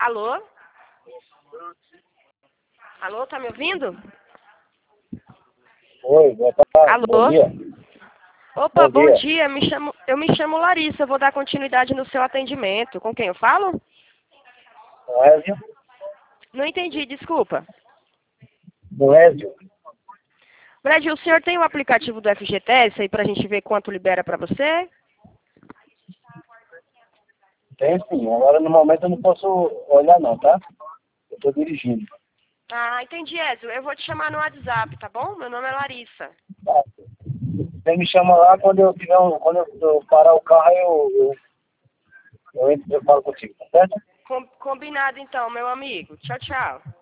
Alô? Alô, tá me ouvindo? Oi, boa tarde. Alô? Bom dia. Opa, Bom bom dia. dia. Eu me chamo Larissa. Eu vou dar continuidade no seu atendimento. Com quem eu falo? Noésio? Não entendi, desculpa. Noésio? Brasil, o senhor tem o aplicativo do FGTS aí pra gente ver quanto libera pra você? Tem sim. Agora no momento eu não posso olhar não, tá? Eu tô dirigindo. Ah, entendi, Ezio. Eu vou te chamar no WhatsApp, tá bom? Meu nome é Larissa. Tá. Você me chama lá quando eu tiver quando eu parar o carro, eu falo contigo, tá certo? Combinado então, meu amigo. Tchau, tchau.